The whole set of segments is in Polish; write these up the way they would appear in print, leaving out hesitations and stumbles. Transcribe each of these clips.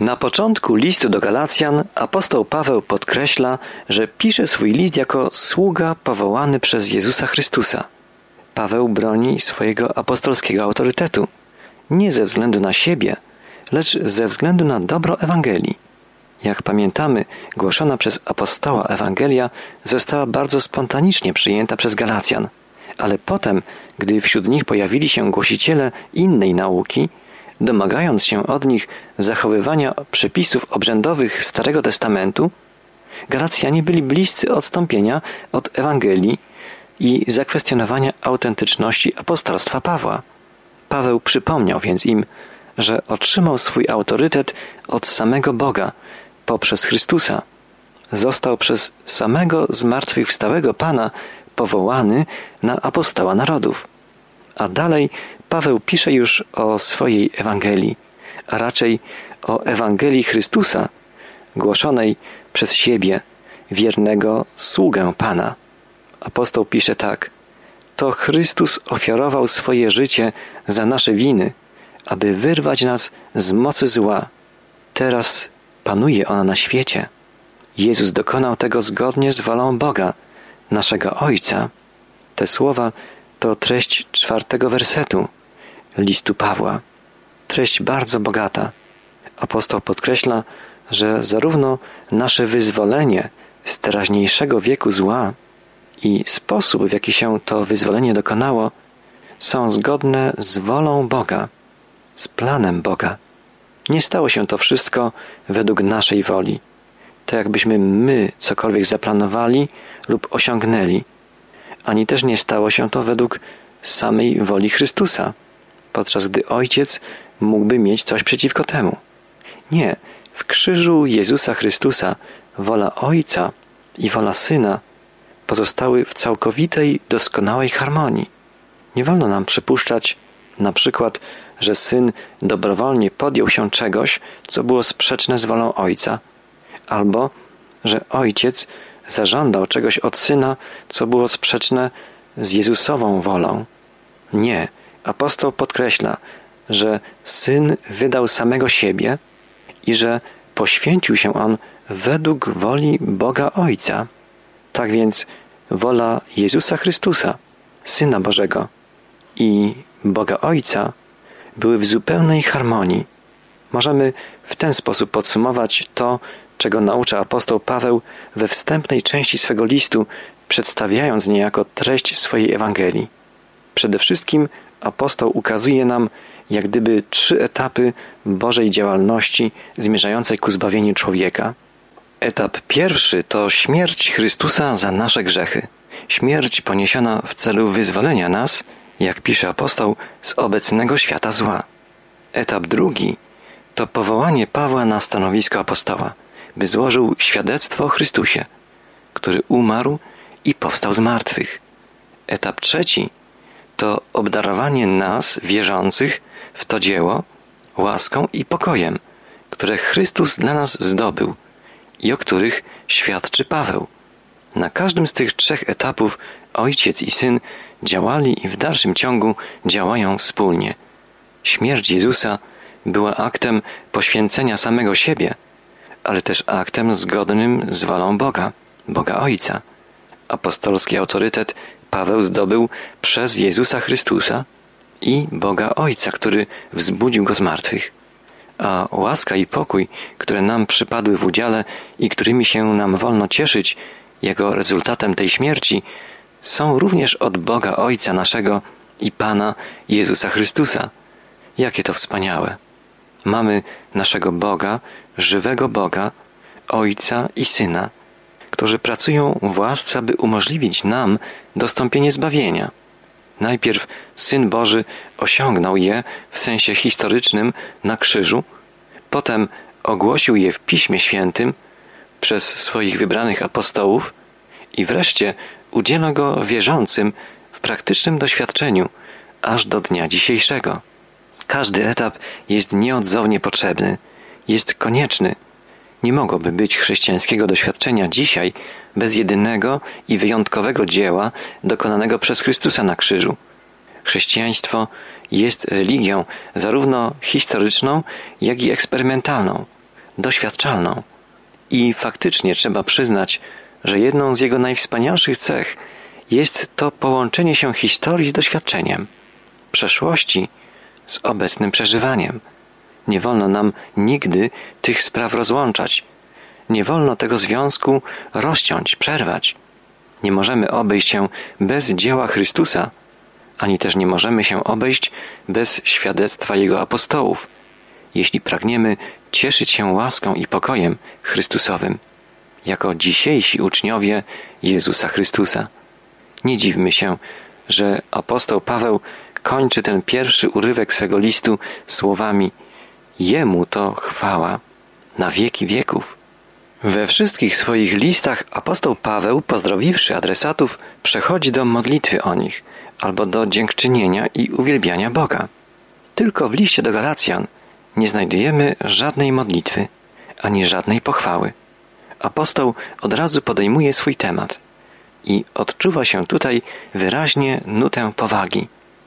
Na początku listu do Galacjan apostoł Paweł podkreśla, że pisze swój list jako sługa powołany przez Jezusa Chrystusa. Paweł broni swojego apostolskiego autorytetu, nie ze względu na siebie, lecz ze względu na dobro Ewangelii. Jak pamiętamy, głoszona przez apostoła Ewangelia została bardzo spontanicznie przyjęta przez Galacjan, ale potem, gdy wśród nich pojawili się głosiciele innej nauki, domagając się od nich zachowywania przepisów obrzędowych Starego Testamentu, Galacjanie byli bliscy odstąpienia od Ewangelii i zakwestionowania autentyczności apostolstwa Pawła. Paweł przypomniał więc im, że otrzymał swój autorytet od samego Boga poprzez Chrystusa. Został przez samego zmartwychwstałego Pana powołany na apostoła narodów. A dalej Paweł pisze już o swojej Ewangelii, a raczej o Ewangelii Chrystusa, głoszonej przez siebie, wiernego sługę Pana. Apostoł pisze tak: to Chrystus ofiarował swoje życie za nasze winy, aby wyrwać nas z mocy zła. Teraz panuje ona na świecie. Jezus dokonał tego zgodnie z wolą Boga, naszego Ojca. Te słowa to treść 4 wersetu listu Pawła. Treść bardzo bogata. Apostoł podkreśla, że zarówno nasze wyzwolenie z teraźniejszego wieku zła i sposób, w jaki się to wyzwolenie dokonało, są zgodne z wolą Boga, z planem Boga. Nie stało się to wszystko według naszej woli, tak jakbyśmy my cokolwiek zaplanowali lub osiągnęli, ani też nie stało się to według samej woli Chrystusa, podczas gdy Ojciec mógłby mieć coś przeciwko temu. Nie, w krzyżu Jezusa Chrystusa wola Ojca i wola Syna pozostały w całkowitej, doskonałej harmonii. Nie wolno nam przypuszczać, na przykład, że Syn dobrowolnie podjął się czegoś, co było sprzeczne z wolą Ojca, albo że Ojciec zażądał czegoś od Syna, co było sprzeczne z Jezusową wolą. Nie, apostoł podkreśla, że Syn wydał samego siebie i że poświęcił się On według woli Boga Ojca. Tak więc wola Jezusa Chrystusa, Syna Bożego i Boga Ojca były w zupełnej harmonii. Możemy w ten sposób podsumować to, czego naucza apostoł Paweł we wstępnej części swego listu, przedstawiając niejako treść swojej Ewangelii. Przede wszystkim apostoł ukazuje nam jak gdyby 3 etapy Bożej działalności zmierzającej ku zbawieniu człowieka. Etap pierwszy to śmierć Chrystusa za nasze grzechy. Śmierć poniesiona w celu wyzwolenia nas, jak pisze apostoł, z obecnego świata zła. Etap drugi to powołanie Pawła na stanowisko apostoła, by złożył świadectwo o Chrystusie, który umarł i powstał z martwych. Etap trzeci to obdarowanie nas, wierzących, w to dzieło, łaską i pokojem, które Chrystus dla nas zdobył i o których świadczy Paweł. Na każdym z tych 3 etapów Ojciec i Syn działali i w dalszym ciągu działają wspólnie. Śmierć Jezusa była aktem poświęcenia samego siebie, ale też aktem zgodnym z wolą Boga, Boga Ojca. Apostolski autorytet Paweł zdobył przez Jezusa Chrystusa i Boga Ojca, który wzbudził Go z martwych. A łaska i pokój, które nam przypadły w udziale i którymi się nam wolno cieszyć jako rezultatem tej śmierci, są również od Boga Ojca naszego i Pana Jezusa Chrystusa. Jakie to wspaniałe! Mamy naszego Boga, żywego Boga, Ojca i Syna, którzy pracują w łasce, aby umożliwić nam dostąpienie zbawienia. Najpierw Syn Boży osiągnął je w sensie historycznym na krzyżu, potem ogłosił je w Piśmie Świętym przez swoich wybranych apostołów i wreszcie udziela go wierzącym w praktycznym doświadczeniu aż do dnia dzisiejszego. Każdy etap jest nieodzownie potrzebny, jest konieczny. Nie mogłoby być chrześcijańskiego doświadczenia dzisiaj bez jedynego i wyjątkowego dzieła dokonanego przez Chrystusa na krzyżu. Chrześcijaństwo jest religią zarówno historyczną, jak i eksperymentalną. doświadczalną. I faktycznie trzeba przyznać, że jedną z jego najwspanialszych cech jest to połączenie się historii z doświadczeniem, przeszłości z obecnym przeżywaniem. Nie wolno nam nigdy tych spraw rozłączać. Nie wolno tego związku rozciąć, przerwać. Nie możemy obejść się bez dzieła Chrystusa, ani też nie możemy się obejść bez świadectwa Jego apostołów, jeśli pragniemy cieszyć się łaską i pokojem Chrystusowym, jako dzisiejsi uczniowie Jezusa Chrystusa. Nie dziwmy się, że apostoł Paweł kończy ten pierwszy urywek swego listu słowami: Jemu to chwała na wieki wieków. We wszystkich swoich listach apostoł Paweł, pozdrowiwszy adresatów, przechodzi do modlitwy o nich albo do dziękczynienia i uwielbiania Boga. Tylko w liście do Galacjan nie znajdujemy żadnej modlitwy, ani żadnej pochwały. Apostoł od razu podejmuje swój temat i odczuwa się tutaj wyraźnie nutę powagi.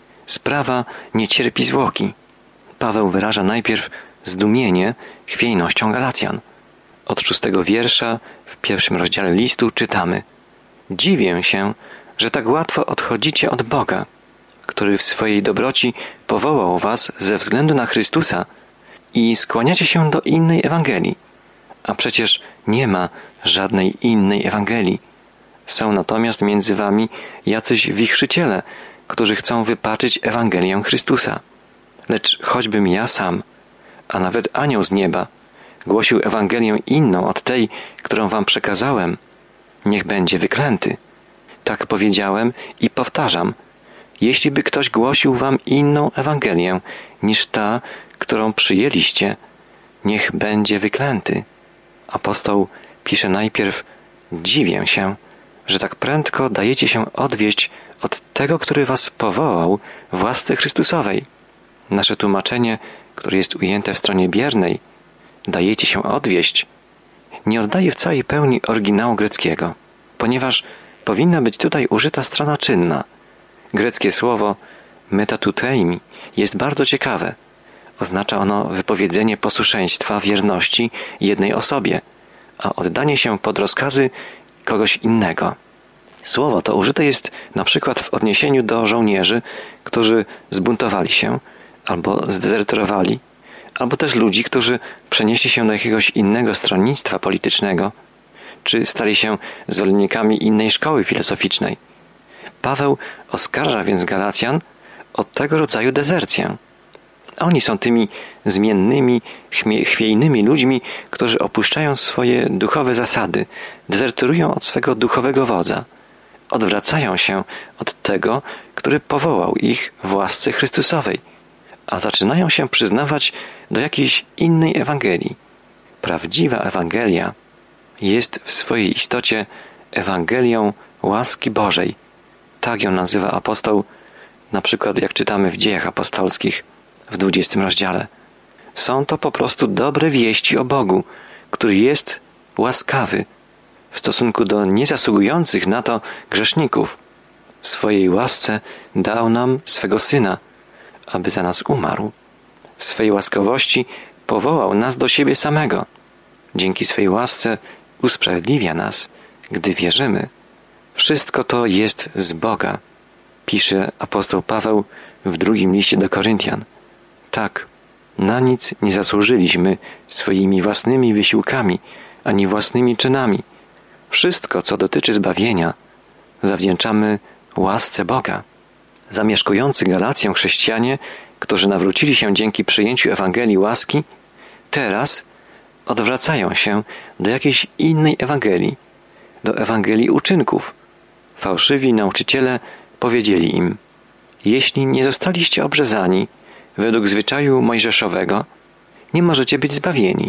Sprawa nie cierpi zwłoki. Paweł wyraża najpierw zdumienie chwiejnością Galacjan. Od 6 wiersza w 1 rozdziale listu czytamy: Dziwię się, że tak łatwo odchodzicie od Boga, który w swojej dobroci powołał was ze względu na Chrystusa i skłaniacie się do innej Ewangelii. A przecież nie ma żadnej innej Ewangelii. Są natomiast między wami jacyś wichrzyciele, którzy chcą wypaczyć Ewangelię Chrystusa. Lecz choćbym ja sam, a nawet anioł z nieba, głosił Ewangelię inną od tej, którą wam przekazałem, niech będzie wyklęty. Tak powiedziałem i powtarzam: jeśli by ktoś głosił wam inną Ewangelię niż ta, którą przyjęliście, niech będzie wyklęty. Apostoł pisze najpierw: dziwię się, że tak prędko dajecie się odwieść od tego, który was powołał w łasce Chrystusowej. Nasze tłumaczenie, które jest ujęte w stronie biernej, dajecie się odwieść, nie oddaje w całej pełni oryginału greckiego, ponieważ powinna być tutaj użyta strona czynna. Greckie słowo metatuteimi jest bardzo ciekawe. Oznacza ono wypowiedzenie posłuszeństwa, wierności jednej osobie, a oddanie się pod rozkazy kogoś innego. Słowo to użyte jest na przykład w odniesieniu do żołnierzy, którzy zbuntowali się albo zdezerterowali, albo też ludzi, którzy przenieśli się do jakiegoś innego stronnictwa politycznego, czy stali się zwolennikami innej szkoły filozoficznej. Paweł oskarża więc Galacjan o tego rodzaju dezercję. Oni są tymi zmiennymi, chwiejnymi ludźmi, którzy opuszczają swoje duchowe zasady, dezerterują od swego duchowego wodza, odwracają się od tego, który powołał ich w łasce Chrystusowej, a zaczynają się przyznawać do jakiejś innej Ewangelii. Prawdziwa Ewangelia jest w swojej istocie Ewangelią łaski Bożej. Tak ją nazywa apostoł, na przykład jak czytamy w Dziejach Apostolskich w 20 rozdziale. Są to po prostu dobre wieści o Bogu, który jest łaskawy w stosunku do niezasługujących na to grzeszników. W swojej łasce dał nam swego Syna, aby za nas umarł. W swej łaskawości powołał nas do siebie samego. Dzięki swej łasce usprawiedliwia nas, gdy wierzymy. Wszystko to jest z Boga, pisze apostoł Paweł w 2 liście do Koryntian. Tak, na nic nie zasłużyliśmy swoimi własnymi wysiłkami, ani własnymi czynami. Wszystko, co dotyczy zbawienia, zawdzięczamy łasce Boga. Zamieszkujący Galację chrześcijanie, którzy nawrócili się dzięki przyjęciu Ewangelii łaski, teraz odwracają się do jakiejś innej Ewangelii, do Ewangelii uczynków. Fałszywi nauczyciele powiedzieli im: jeśli nie zostaliście obrzezani według zwyczaju mojżeszowego, nie możecie być zbawieni.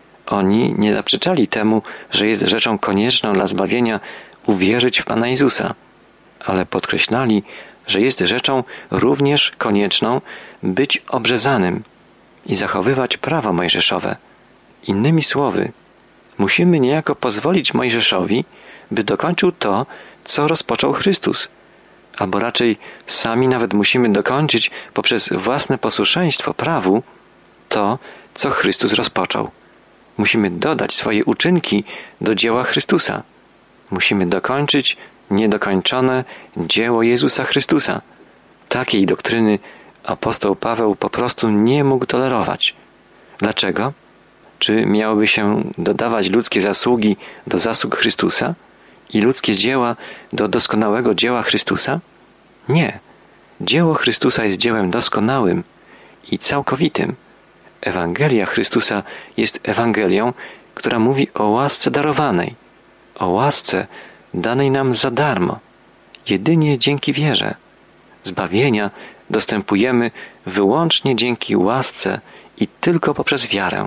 Oni nie zaprzeczali temu, że jest rzeczą konieczną dla zbawienia uwierzyć w Pana Jezusa, ale podkreślali, że jest rzeczą również konieczną być obrzezanym i zachowywać prawa mojżeszowe. Innymi słowy, musimy niejako pozwolić Mojżeszowi, by dokończył to, co rozpoczął Chrystus, albo raczej sami nawet musimy dokończyć poprzez własne posłuszeństwo prawu to, co Chrystus rozpoczął. Musimy dodać swoje uczynki do dzieła Chrystusa. Musimy dokończyć niedokończone dzieło Jezusa Chrystusa. Takiej doktryny apostoł Paweł po prostu nie mógł tolerować. Dlaczego? Czy miałoby się dodawać ludzkie zasługi do zasług Chrystusa i ludzkie dzieła do doskonałego dzieła Chrystusa? Nie. Dzieło Chrystusa jest dziełem doskonałym i całkowitym. Ewangelia Chrystusa jest Ewangelią, która mówi o łasce darowanej, o łasce danej nam za darmo, jedynie dzięki wierze. Zbawienia dostępujemy wyłącznie dzięki łasce i tylko poprzez wiarę,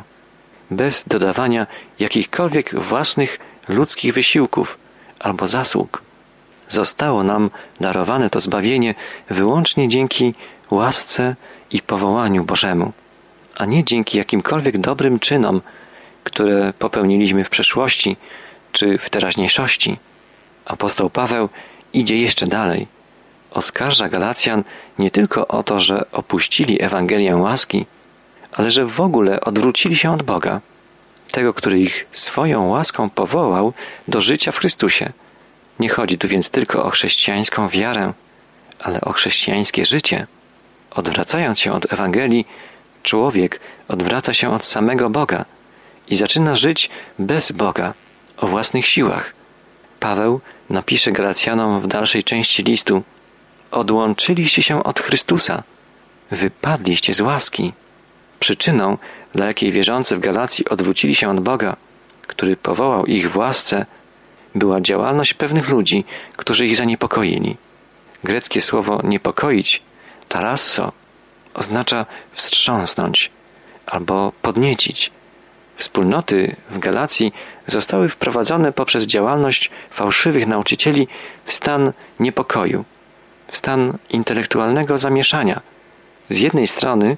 bez dodawania jakichkolwiek własnych ludzkich wysiłków albo zasług. Zostało nam darowane to zbawienie wyłącznie dzięki łasce i powołaniu Bożemu, a nie dzięki jakimkolwiek dobrym czynom, które popełniliśmy w przeszłości czy w teraźniejszości. Apostoł Paweł idzie jeszcze dalej. Oskarża Galacjan nie tylko o to, że opuścili Ewangelię łaski, ale że w ogóle odwrócili się od Boga, tego, który ich swoją łaską powołał do życia w Chrystusie. Nie chodzi tu więc tylko o chrześcijańską wiarę, ale o chrześcijańskie życie. Odwracając się od Ewangelii, człowiek odwraca się od samego Boga i zaczyna żyć bez Boga, o własnych siłach. Paweł napisze Galacjanom w dalszej części listu: odłączyliście się od Chrystusa, wypadliście z łaski. Przyczyną, dla jakiej wierzący w Galacji odwrócili się od Boga, który powołał ich w łasce, była działalność pewnych ludzi, którzy ich zaniepokoili. Greckie słowo niepokoić, tarasso, oznacza wstrząsnąć albo podniecić. Wspólnoty w Galacji zostały wprowadzone poprzez działalność fałszywych nauczycieli w stan niepokoju, w stan intelektualnego zamieszania. Z jednej strony,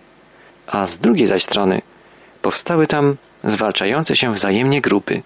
a z drugiej zaś strony powstały tam zwalczające się wzajemnie grupy.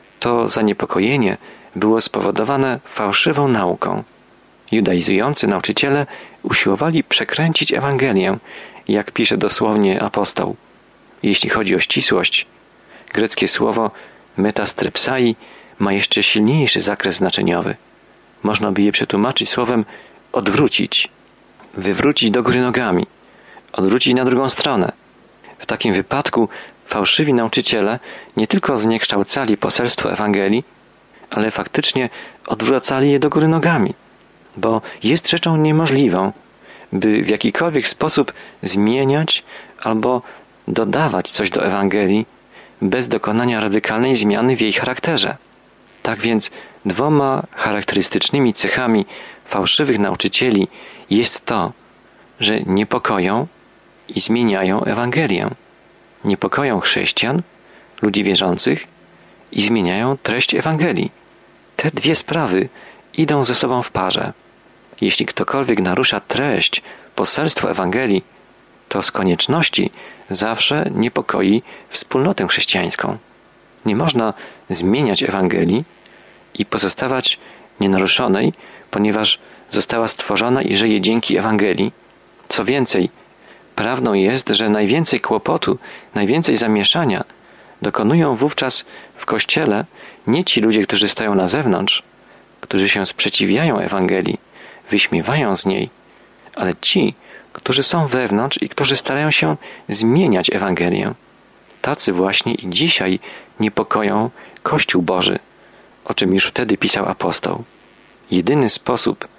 To zaniepokojenie było spowodowane fałszywą nauką. Judaizujący nauczyciele usiłowali przekręcić Ewangelię, jak pisze dosłownie apostoł. Jeśli chodzi o ścisłość, greckie słowo metastrepsai ma jeszcze silniejszy zakres znaczeniowy. Można by je przetłumaczyć słowem odwrócić, wywrócić do góry nogami, odwrócić na drugą stronę. W takim wypadku fałszywi nauczyciele nie tylko zniekształcali poselstwo Ewangelii, ale faktycznie odwracali je do góry nogami, bo jest rzeczą niemożliwą, by w jakikolwiek sposób zmieniać albo dodawać coś do Ewangelii bez dokonania radykalnej zmiany w jej charakterze. Tak więc dwoma charakterystycznymi cechami fałszywych nauczycieli jest to, że niepokoją i zmieniają Ewangelię. Niepokoją chrześcijan, ludzi wierzących i zmieniają treść Ewangelii. Te dwie sprawy idą ze sobą w parze. Jeśli ktokolwiek narusza treść, poselstwo Ewangelii, to z konieczności zawsze niepokoi wspólnotę chrześcijańską. Nie można zmieniać Ewangelii i pozostawać nienaruszonej, ponieważ została stworzona i żyje dzięki Ewangelii. Co więcej, prawdą jest, że najwięcej kłopotu, najwięcej zamieszania dokonują wówczas w Kościele nie ci ludzie, którzy stoją na zewnątrz, którzy się sprzeciwiają Ewangelii, wyśmiewają z niej, ale ci, którzy są wewnątrz i którzy starają się zmieniać Ewangelię. Tacy właśnie i dzisiaj niepokoją Kościół Boży, o czym już wtedy pisał apostoł. Jedyny sposób,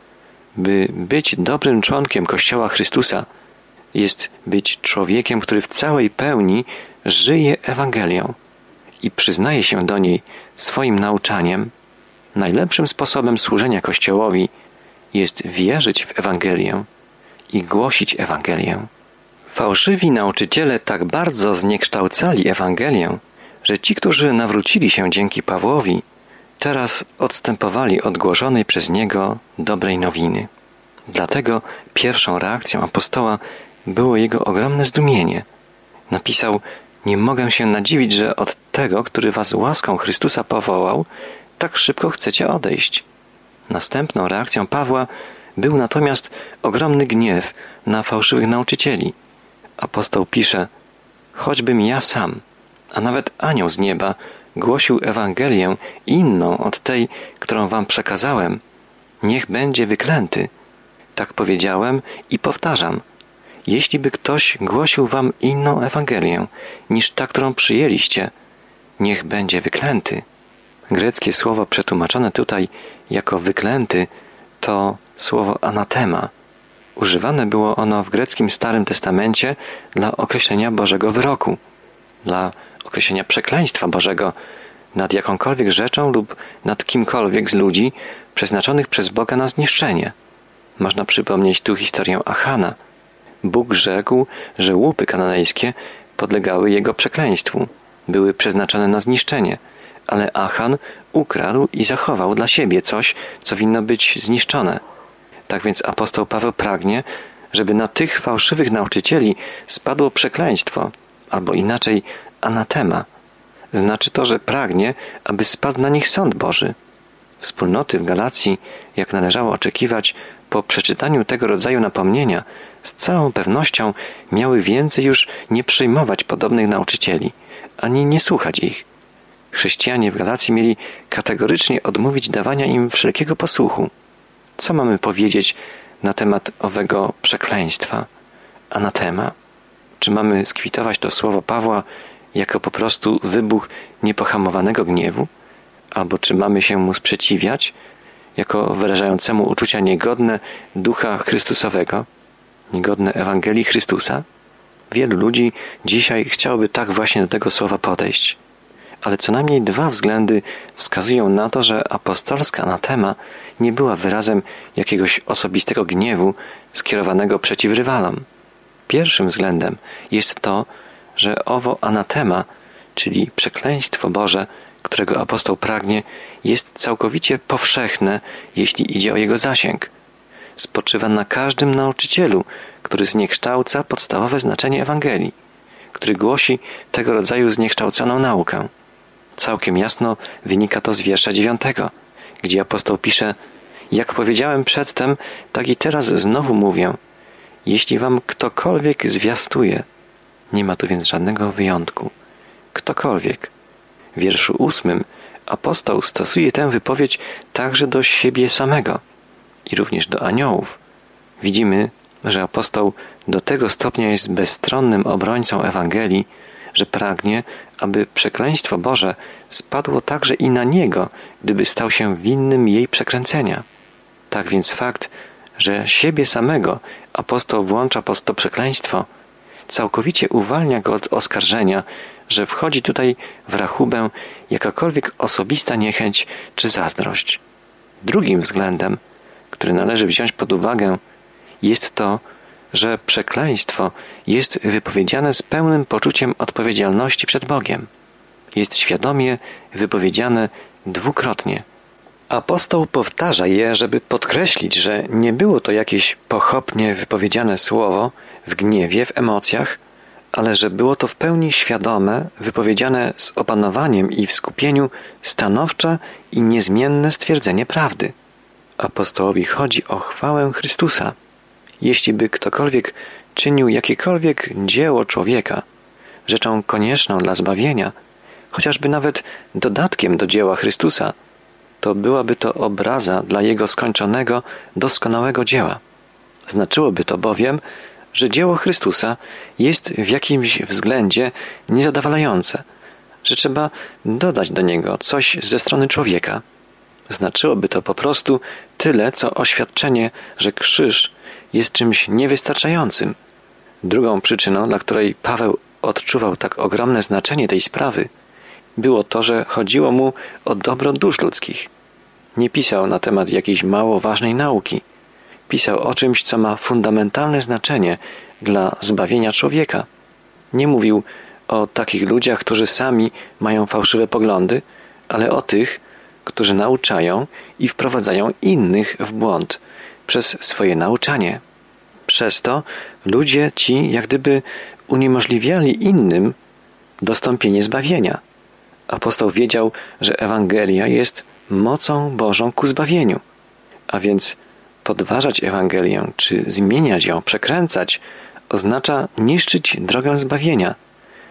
by być dobrym członkiem Kościoła Chrystusa, jest być człowiekiem, który w całej pełni żyje Ewangelią i przyznaje się do niej swoim nauczaniem. Najlepszym sposobem służenia Kościołowi jest wierzyć w Ewangelię i głosić Ewangelię. Fałszywi nauczyciele tak bardzo zniekształcali Ewangelię, że ci, którzy nawrócili się dzięki Pawłowi, teraz odstępowali od głoszonej przez niego dobrej nowiny. Dlatego pierwszą reakcją apostoła było jego ogromne zdumienie. Napisał: nie mogę się nadziwić, że od tego, który was łaską Chrystusa powołał, tak szybko chcecie odejść. Następną reakcją Pawła był natomiast ogromny gniew na fałszywych nauczycieli. Apostoł pisze: choćbym ja sam a nawet anioł z nieba głosił Ewangelię inną od tej, którą wam przekazałem, niech będzie wyklęty. Tak powiedziałem i powtarzam. Jeśli by ktoś głosił wam inną Ewangelię niż ta, którą przyjęliście, niech będzie wyklęty. Greckie słowo przetłumaczone tutaj jako wyklęty to słowo anatema. Używane było ono w greckim Starym Testamencie dla określenia Bożego wyroku, dla określenia przekleństwa Bożego nad jakąkolwiek rzeczą lub nad kimkolwiek z ludzi przeznaczonych przez Boga na zniszczenie. Można przypomnieć tu historię Achana. Bóg rzekł, że łupy kananejskie podlegały jego przekleństwu, były przeznaczone na zniszczenie, ale Achan ukradł i zachował dla siebie coś, co winno być zniszczone. Tak więc apostoł Paweł pragnie, żeby na tych fałszywych nauczycieli spadło przekleństwo, albo inaczej anatema. Znaczy to, że pragnie, aby spadł na nich sąd Boży. Wspólnoty w Galacji, jak należało oczekiwać, po przeczytaniu tego rodzaju napomnienia, z całą pewnością miały więcej już nie przyjmować podobnych nauczycieli, ani nie słuchać ich. Chrześcijanie w Galacji mieli kategorycznie odmówić dawania im wszelkiego posłuchu. Co mamy powiedzieć na temat owego przekleństwa, anatema? Czy mamy skwitować to słowo Pawła jako po prostu wybuch niepohamowanego gniewu? Albo czy mamy się mu sprzeciwiać jako wyrażającemu uczucia niegodne Ducha Chrystusowego, niegodne Ewangelii Chrystusa? Wielu ludzi dzisiaj chciałoby tak właśnie do tego słowa podejść. Ale co najmniej dwa względy wskazują na to, że apostolska anatema nie była wyrazem jakiegoś osobistego gniewu skierowanego przeciw rywalom. Pierwszym względem jest to, że owo anatema, czyli przekleństwo Boże, którego apostoł pragnie, jest całkowicie powszechne, jeśli idzie o jego zasięg. Spoczywa na każdym nauczycielu, który zniekształca podstawowe znaczenie Ewangelii, który głosi tego rodzaju zniekształconą naukę. Całkiem jasno wynika to z wiersza 9, gdzie apostoł pisze: jak powiedziałem przedtem, tak i teraz znowu mówię. Jeśli wam ktokolwiek zwiastuje, nie ma tu więc żadnego wyjątku. Ktokolwiek. W wierszu 8 apostoł stosuje tę wypowiedź także do siebie samego i również do aniołów. Widzimy, że apostoł do tego stopnia jest bezstronnym obrońcą Ewangelii, że pragnie, aby przekleństwo Boże spadło także i na niego, gdyby stał się winnym jej przekręcenia. Tak więc fakt, że siebie samego apostoł włącza pod to przekleństwo, całkowicie uwalnia go od oskarżenia, że wchodzi tutaj w rachubę jakakolwiek osobista niechęć czy zazdrość. Drugim względem, który należy wziąć pod uwagę, jest to, że przekleństwo jest wypowiedziane z pełnym poczuciem odpowiedzialności przed Bogiem. Jest świadomie wypowiedziane dwukrotnie. Apostoł powtarza je, żeby podkreślić, że nie było to jakieś pochopnie wypowiedziane słowo w gniewie, w emocjach, ale że było to w pełni świadome, wypowiedziane z opanowaniem i w skupieniu stanowcze i niezmienne stwierdzenie prawdy. Apostołowi chodzi o chwałę Chrystusa. Jeśli by ktokolwiek czynił jakiekolwiek dzieło człowieka, rzeczą konieczną dla zbawienia, chociażby nawet dodatkiem do dzieła Chrystusa, to byłaby to obraza dla Jego skończonego, doskonałego dzieła. Znaczyłoby to bowiem, że dzieło Chrystusa jest w jakimś względzie niezadowalające, że trzeba dodać do niego coś ze strony człowieka. Znaczyłoby to po prostu tyle, co oświadczenie, że krzyż jest czymś niewystarczającym. Drugą przyczyną, dla której Paweł odczuwał tak ogromne znaczenie tej sprawy, było to, że chodziło mu o dobro dusz ludzkich. Nie pisał na temat jakiejś mało ważnej nauki. Pisał o czymś, co ma fundamentalne znaczenie dla zbawienia człowieka. Nie mówił o takich ludziach, którzy sami mają fałszywe poglądy, ale o tych, którzy nauczają i wprowadzają innych w błąd przez swoje nauczanie. Przez to ludzie ci jak gdyby uniemożliwiali innym dostąpienie zbawienia. Apostoł wiedział, że Ewangelia jest mocą Bożą ku zbawieniu, a więc podważać Ewangelię czy zmieniać ją, przekręcać oznacza niszczyć drogę zbawienia,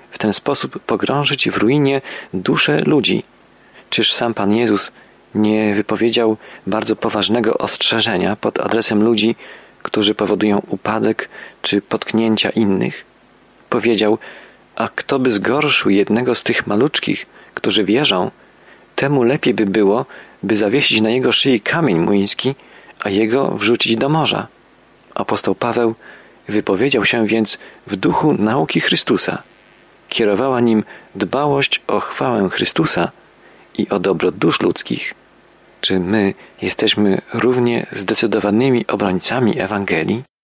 w ten sposób pogrążyć w ruinie dusze ludzi? Czyż sam Pan Jezus nie wypowiedział bardzo poważnego ostrzeżenia pod adresem ludzi, którzy powodują upadek czy potknięcia innych? Powiedział: a kto by zgorszył jednego z tych maluczkich, którzy wierzą, temu lepiej by było, by zawiesić na jego szyi kamień młyński, a jego wrzucić do morza. Apostoł Paweł wypowiedział się więc w duchu nauki Chrystusa. Kierowała nim dbałość o chwałę Chrystusa i o dobro dusz ludzkich. Czy my jesteśmy równie zdecydowanymi obrońcami Ewangelii?